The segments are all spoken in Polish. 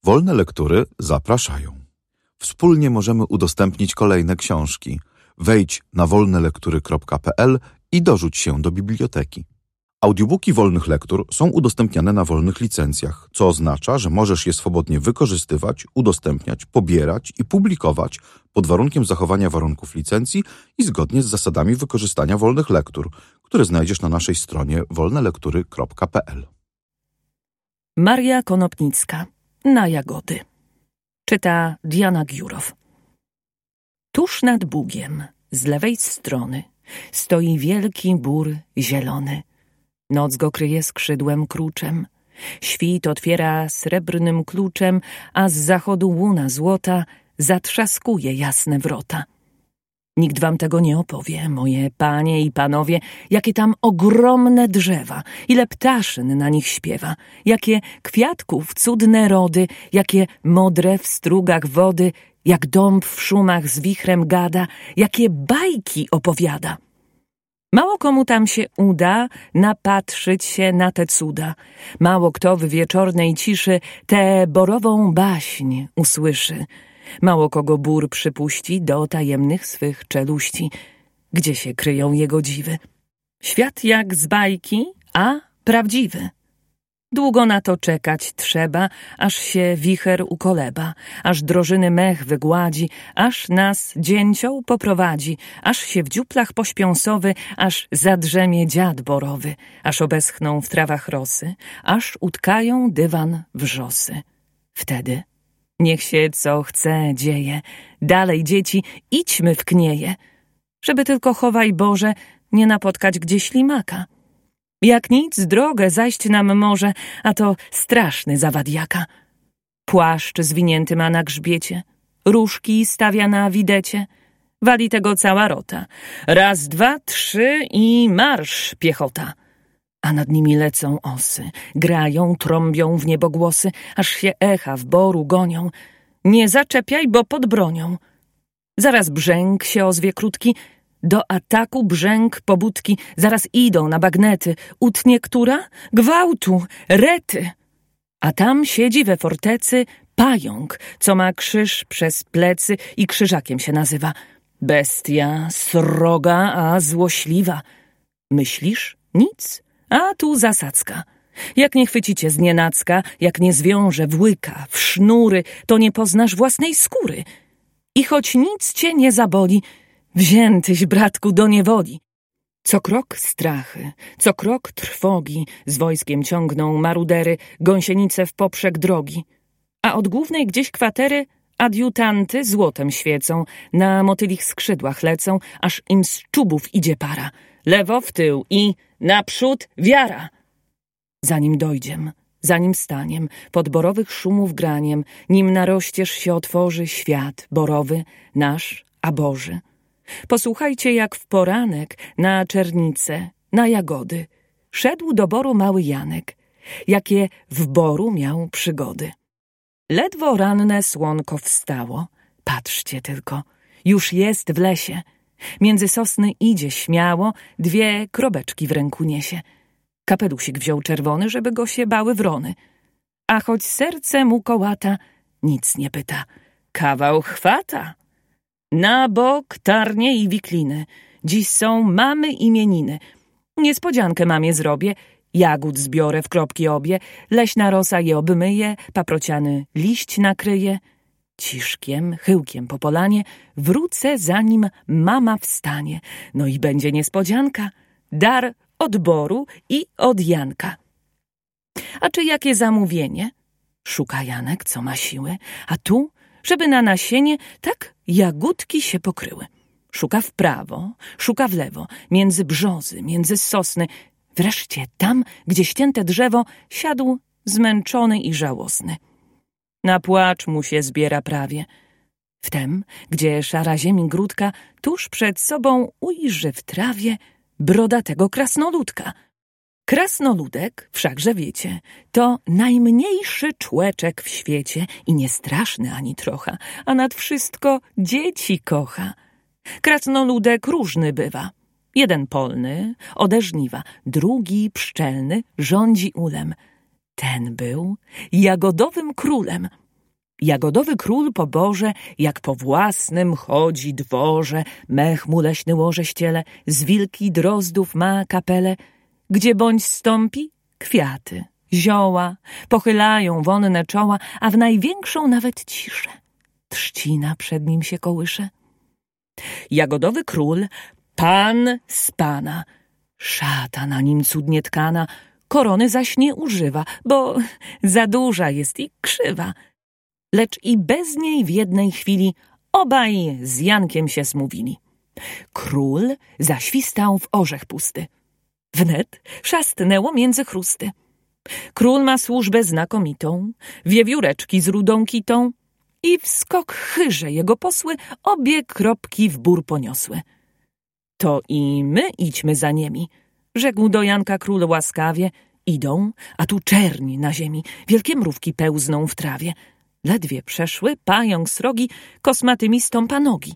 Wolne Lektury zapraszają. Wspólnie możemy udostępnić kolejne książki. Wejdź na wolnelektury.pl i dorzuć się do biblioteki. Audiobooki Wolnych Lektur są udostępniane na wolnych licencjach, co oznacza, że możesz je swobodnie wykorzystywać, udostępniać, pobierać i publikować pod warunkiem zachowania warunków licencji i zgodnie z zasadami wykorzystania wolnych lektur, które znajdziesz na naszej stronie wolnelektury.pl. Maria Konopnicka. Na jagody. Czyta Diana Giurow. Tuż nad Bugiem, z lewej strony, stoi wielki bór zielony. Noc go kryje skrzydłem kruczem. Świt otwiera srebrnym kluczem, a z zachodu łuna złota zatrzaskuje jasne wrota. Nikt wam tego nie opowie, moje panie i panowie, jakie tam ogromne drzewa, ile ptaszyn na nich śpiewa, jakie kwiatków cudne rody, jakie modre w strugach wody, jak dąb w szumach z wichrem gada, jakie bajki opowiada. Mało komu tam się uda napatrzyć się na te cuda. Mało kto w wieczornej ciszy tę borową baśń usłyszy. Mało kogo bór przypuści do tajemnych swych czeluści, gdzie się kryją jego dziwy. Świat jak z bajki, a prawdziwy. Długo na to czekać trzeba, aż się wicher ukoleba, aż drożyny mech wygładzi, aż nas dzięcioł poprowadzi, aż się w dziuplach pośpią sowy, aż zadrzemie dziad borowy, aż obeschną w trawach rosy, aż utkają dywan wrzosy. Wtedy niech się co chce dzieje, dalej dzieci, idźmy w knieje, żeby tylko chowaj Boże nie napotkać gdzie ślimaka. Jak nic drogę zajść nam może, a to straszny zawadiaka. Płaszcz zwinięty ma na grzbiecie, różki stawia na widecie, wali tego cała rota. Raz, dwa, trzy i marsz piechota. A nad nimi lecą osy, grają, trąbią w niebogłosy, aż się echa w boru gonią. Nie zaczepiaj, bo pod bronią. Zaraz brzęk się ozwie krótki, do ataku brzęk pobudki, zaraz idą na bagnety. Utnie która? Gwałtu, rety. A tam siedzi we fortecy pająk, co ma krzyż przez plecy i krzyżakiem się nazywa. Bestia, sroga, a złośliwa. Myślisz? Nic? A tu zasadzka. Jak nie chwycicie znienacka, jak nie zwiąże w łyka, w sznury, to nie poznasz własnej skóry. I choć nic cię nie zaboli, wziętyś, bratku, do niewoli. Co krok strachy, co krok trwogi, z wojskiem ciągną marudery, gąsienice w poprzek drogi. A od głównej gdzieś kwatery adiutanty złotem świecą, na motylich skrzydłach lecą, aż im z czubów idzie para. Lewo w tył i naprzód wiara. Zanim dojdziem, zanim staniem, pod borowych szumów graniem, nim na rozścież się otworzy świat borowy, nasz, a Boży. Posłuchajcie, jak w poranek na czernice, na jagody szedł do boru mały Janek, jakie w boru miał przygody. Ledwo ranne słonko wstało, patrzcie tylko, już jest w lesie. Między sosny idzie śmiało, dwie krobeczki w ręku niesie. Kapelusik wziął czerwony, żeby go się bały wrony. A choć serce mu kołata, nic nie pyta, kawał chwata. Na bok tarnie i wikliny, dziś są mamy imieniny. Niespodziankę mamie zrobię, jagód zbiorę w kropki obie, leśna rosa je obmyje, paprociany liść nakryje. Ciszkiem, chyłkiem po polanie wrócę, zanim mama wstanie. No i będzie niespodzianka, dar od boru i od Janka. A czy jakie zamówienie? Szuka Janek, co ma siły, a tu, żeby na nasienie tak jagódki się pokryły. Szuka w prawo, szuka w lewo, między brzozy, między sosny. Wreszcie tam, gdzie ścięte drzewo, siadł zmęczony i żałosny. Na płacz mu się zbiera prawie. Wtem, gdzie szara ziemi grudka, tuż przed sobą ujrzy w trawie brodatego krasnoludka. Krasnoludek, wszakże wiecie, to najmniejszy człeczek w świecie i nie straszny ani trocha, a nad wszystko dzieci kocha. Krasnoludek różny bywa. Jeden polny, ode żniwa, drugi pszczelny, rządzi ulem. Ten był jagodowym królem. Jagodowy król po borze, jak po własnym chodzi dworze, mech mu leśny łoże ściele, z wilki drozdów ma kapelę, gdzie bądź stąpi, kwiaty, zioła, pochylają wonne czoła, a w największą nawet ciszę trzcina przed nim się kołysze. Jagodowy król, pan z pana, szata na nim cudnie tkana, korony zaś nie używa, bo za duża jest i krzywa. Lecz i bez niej w jednej chwili obaj z Jankiem się zmówili. Król zaświstał w orzech pusty. Wnet szastnęło między chrusty. Król ma służbę znakomitą, wiewióreczki z rudą kitą i w skok chyże jego posły obie kropki w bór poniosły. To i my idźmy za niemi, rzekł do Janka król łaskawie. Idą, a tu czerni na ziemi, wielkie mrówki pełzną w trawie. Ledwie przeszły, pająk srogi kosmatymi stąpa nogi.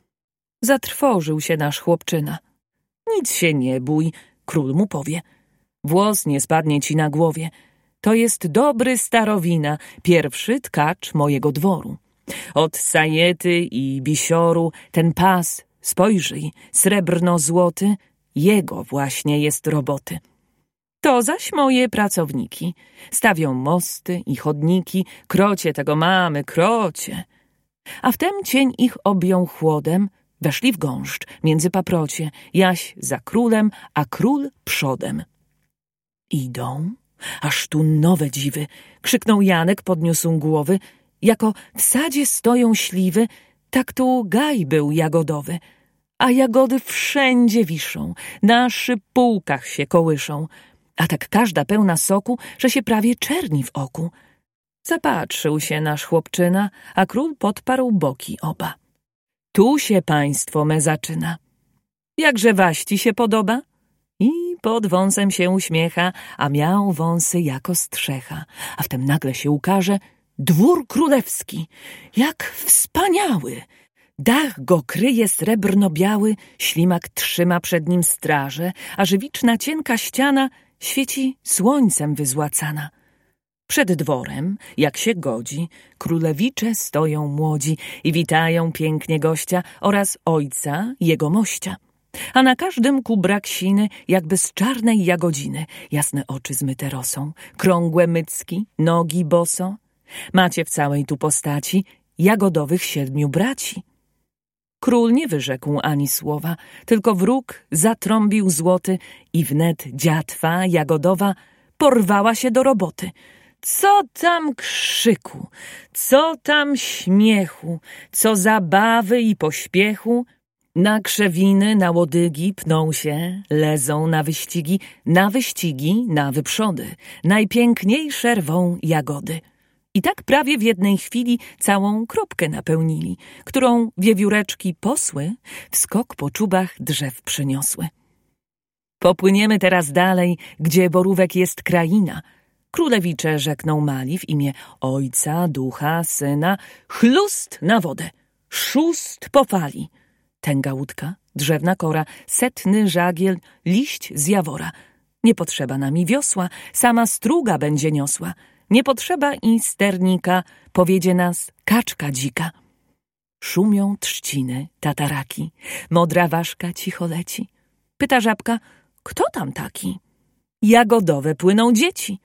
Zatrwożył się nasz chłopczyna. Nic się nie bój, król mu powie. Włos nie spadnie ci na głowie. To jest dobry starowina, pierwszy tkacz mojego dworu. Od sajety i bisioru ten pas, spojrzyj, srebrno-złoty, jego właśnie jest roboty. To zaś moje pracowniki. Stawią mosty i chodniki, krocie tego mamy, krocie. A wtem cień ich objął chłodem, weszli w gąszcz między paprocie, Jaś za królem, a król przodem. Idą, aż tu nowe dziwy, krzyknął Janek, podniósł głowy, jako w sadzie stoją śliwy, tak tu gaj był jagodowy, a jagody wszędzie wiszą, na szypułkach się kołyszą, a tak każda pełna soku, że się prawie czerni w oku. Zapatrzył się nasz chłopczyna, a król podparł boki oba. Tu się państwo me zaczyna. Jakże waści się podoba? I pod wąsem się uśmiecha, a miał wąsy jako strzecha. A wtem nagle się ukaże dwór królewski, jak wspaniały. Dach go kryje srebrno-biały, ślimak trzyma przed nim straże, a żywiczna cienka ściana świeci słońcem wyzłacana. Przed dworem, jak się godzi, królewicze stoją młodzi i witają pięknie gościa oraz ojca jego mościa. A na każdym kubrak siny, jakby z czarnej jagodziny, jasne oczy zmyte rosą, krągłe mycki, nogi boso. Macie w całej tu postaci jagodowych 7 braci. Król nie wyrzekł ani słowa, tylko wróg zatrąbił złoty i wnet dziatwa jagodowa porwała się do roboty. Co tam krzyku, co tam śmiechu, co zabawy i pośpiechu. Na krzewiny, na łodygi pną się, lezą na wyścigi, na wyprzody. Najpiękniejsze rwą jagody. I tak prawie w jednej chwili całą kropkę napełnili, którą wiewióreczki posły w skok po czubach drzew przyniosły. Popłyniemy teraz dalej, gdzie borówek jest kraina. Królewicze rzekną mali w imię Ojca, Ducha, Syna. Chlust na wodę, szóst po fali. Tęga łódka, drzewna kora, setny żagiel, liść z jawora. Nie potrzeba nami wiosła, sama struga będzie niosła. Nie potrzeba i sternika, powiedzie nas kaczka dzika. Szumią trzciny, tataraki, modra ważka cicho leci. Pyta żabka, kto tam taki? Jagodowe płyną dzieci.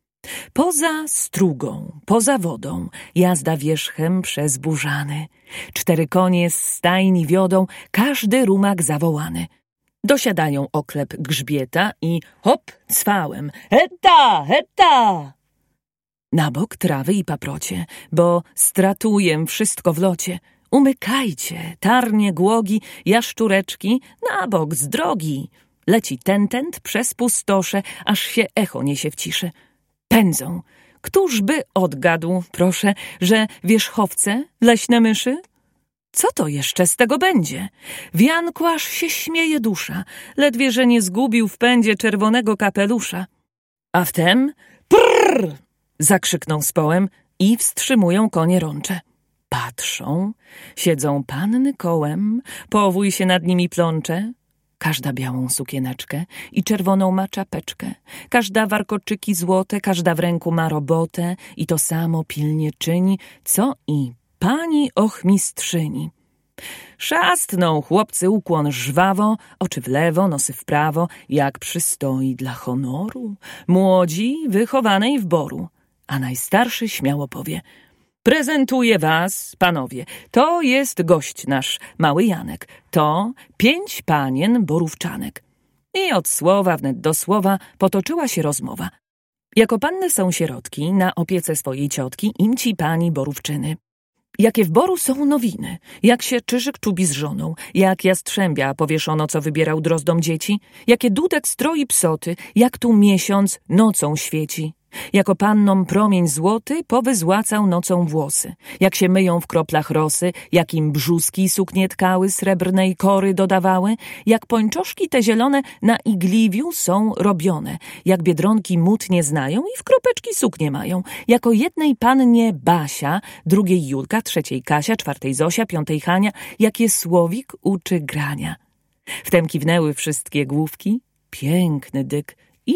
Poza strugą, poza wodą, jazda wierzchem przez burzany. 4 konie z stajni wiodą, każdy rumak zawołany. Dosiadają oklep grzbieta i hop, cwałem, hetta, hetta! Na bok trawy i paprocie, bo stratujem wszystko w locie. Umykajcie, tarnie głogi, jaszczureczki, na bok z drogi. Leci tentent przez pustosze, aż się echo niesie w ciszy. Pędzą. Któż by odgadł, proszę, że wierzchowce, leśne myszy? Co to jeszcze z tego będzie? W Janku aż się śmieje dusza, ledwie, że nie zgubił w pędzie czerwonego kapelusza. A wtem prrr! Zakrzykną z połem i wstrzymują konie rącze. Patrzą, siedzą panny kołem, powój się nad nimi plącze. Każda białą sukieneczkę i czerwoną ma czapeczkę. Każda warkoczyki złote, każda w ręku ma robotę i to samo pilnie czyni, co i pani ochmistrzyni. Szastną chłopcy ukłon żwawo, oczy w lewo, nosy w prawo, jak przystoi dla honoru, młodzi wychowanej w boru. A najstarszy śmiało powie: prezentuję was, panowie, to jest gość nasz, mały Janek, to 5 panien borówczanek. I od słowa wnet do słowa potoczyła się rozmowa. Jako panny są sierotki, na opiece swojej ciotki im ci pani borówczyny. Jakie w boru są nowiny, jak się Czyżyk czubi z żoną, jak jastrzębia powieszono, co wybierał drozdom dzieci, jakie dudek stroi psoty, jak tu miesiąc nocą świeci. Jako pannom promień złoty powyzłacał nocą włosy, jak się myją w kroplach rosy, jak im brzuski suknie tkały, srebrnej kory dodawały, jak pończoszki te zielone na igliwiu są robione, jak biedronki mód nie znają i w kropeczki suknie mają, jako jednej pannie Basia, drugiej Julka, trzeciej Kasia, czwartej Zosia, piątej Hania, jakie słowik uczy grania. Wtem kiwnęły wszystkie główki, piękny dyk i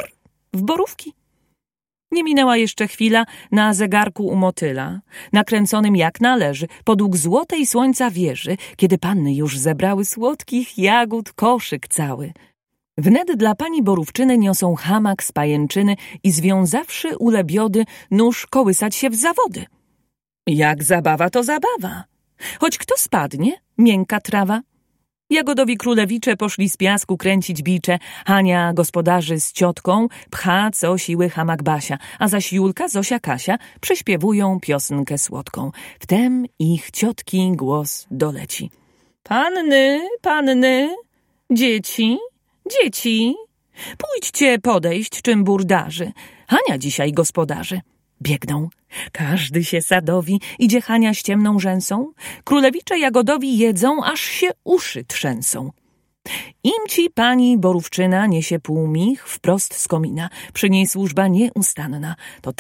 w borówki. Nie minęła jeszcze chwila na zegarku u motyla, nakręconym jak należy, podług złotej słońca wieży, kiedy panny już zebrały słodkich jagód koszyk cały. Wnet dla pani borówczyny niosą hamak z pajęczyny i związawszy ulebiody, nóż kołysać się w zawody. Jak zabawa to zabawa. Choć kto spadnie, miękka trawa. Jagodowi królewicze poszli z piasku kręcić bicze, Hania gospodarzy z ciotką pcha co siły hamak Basia, a zaś Julka, Zosia, Kasia prześpiewują piosenkę słodką. Wtem ich ciotki głos doleci. Panny, panny, dzieci, dzieci, pójdźcie podejść, czym burdarzy. Hania dzisiaj gospodarzy. Biegną. Każdy się sadowi, idzie Hania z ciemną rzęsą. Królewicze Jagodowi jedzą, aż się uszy trzęsą. Im ci pani borówczyna niesie półmich wprost z komina. Przy niej służba nieustanna. To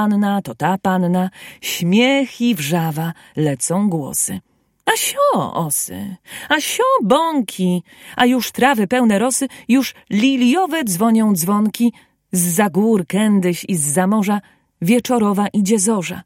ta panna, śmiech i wrzawa, lecą głosy. A sio osy, a sio bąki, a już trawy pełne rosy, już liliowe dzwonią dzwonki. Zza gór kędyś i zza morza wieczorowa idzie zorza.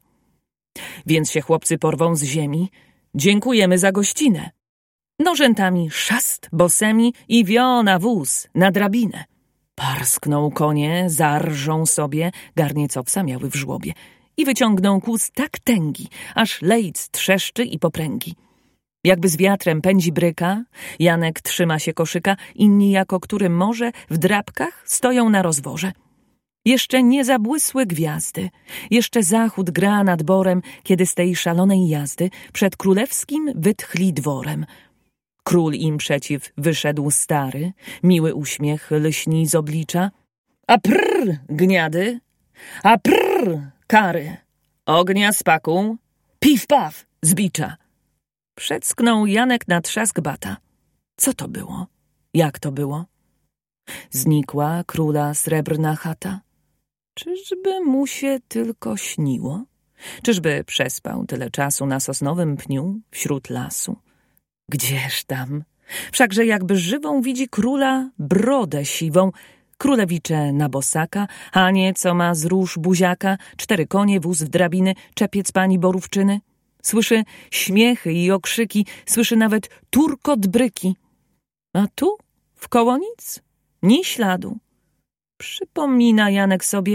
Więc się chłopcy porwą z ziemi. Dziękujemy za gościnę. Nożętami szast bosemi i wio na wóz, na drabinę. Parskną konie, zarżą sobie, garniec owsa miały w żłobie i wyciągną kłus tak tęgi, aż lejc trzeszczy i popręgi. Jakby z wiatrem pędzi bryka, Janek trzyma się koszyka, inni jako którym może w drapkach stoją na rozworze. Jeszcze nie zabłysły gwiazdy, jeszcze zachód gra nad borem, kiedy z tej szalonej jazdy przed królewskim wytchli dworem. Król im przeciw wyszedł stary, miły uśmiech lśni z oblicza. A prr, gniady, a prr, kary, ognia spaku, piw paw, z bicza. Przeczknął Janek na trzask bata. Co to było? Jak to było? Znikła króla srebrna chata. Czyżby mu się tylko śniło? Czyżby przespał tyle czasu na sosnowym pniu wśród lasu? Gdzież tam? Wszakże jakby żywą widzi króla brodę siwą, królewicze na bosaka, Hanie, co ma z róż buziaka, 4 konie, wóz w drabiny, czepiec pani borówczyny. Słyszy śmiechy i okrzyki, słyszy nawet turkot bryki. A tu, wkoło nic, ni śladu. Przypomina Janek sobie,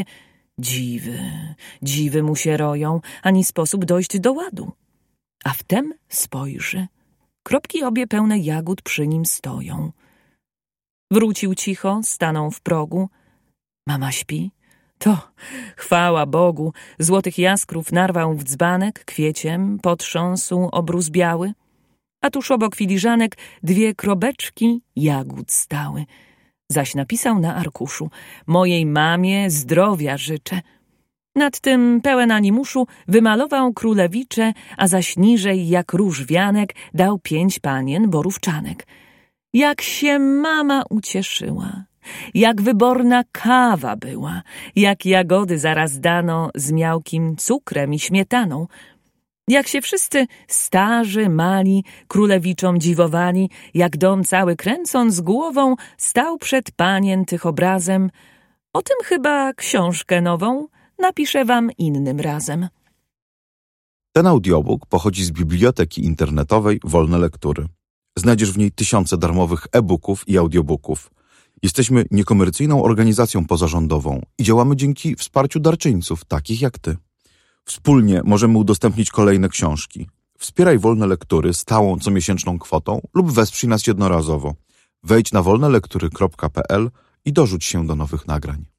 dziwy mu się roją, ani sposób dojść do ładu. A wtem spojrzy, kropki obie pełne jagód przy nim stoją. Wrócił cicho, stanął w progu. Mama śpi? To, chwała Bogu, złotych jaskrów narwał w dzbanek, kwieciem potrząsł obrus biały, a tuż obok filiżanek 2 krobeczki jagód stały. Zaś napisał na arkuszu: mojej mamie zdrowia życzę. Nad tym pełen animuszu wymalował królewicze, a zaś niżej jak róż wianek dał 5 panien borówczanek. Jak się mama ucieszyła, jak wyborna kawa była, jak jagody zaraz dano z miałkim cukrem i śmietaną. Jak się wszyscy starzy, mali, królewiczom dziwowali, jak dom cały kręcąc głową stał przed panien tych obrazem, o tym chyba książkę nową napiszę wam innym razem. Ten audiobook pochodzi z biblioteki internetowej Wolne Lektury. Znajdziesz w niej tysiące darmowych e-booków i audiobooków. Jesteśmy niekomercyjną organizacją pozarządową i działamy dzięki wsparciu darczyńców, takich jak ty. Wspólnie możemy udostępnić kolejne książki. Wspieraj Wolne Lektury stałą comiesięczną kwotą lub wesprzyj nas jednorazowo. Wejdź na wolnelektury.pl i dorzuć się do nowych nagrań.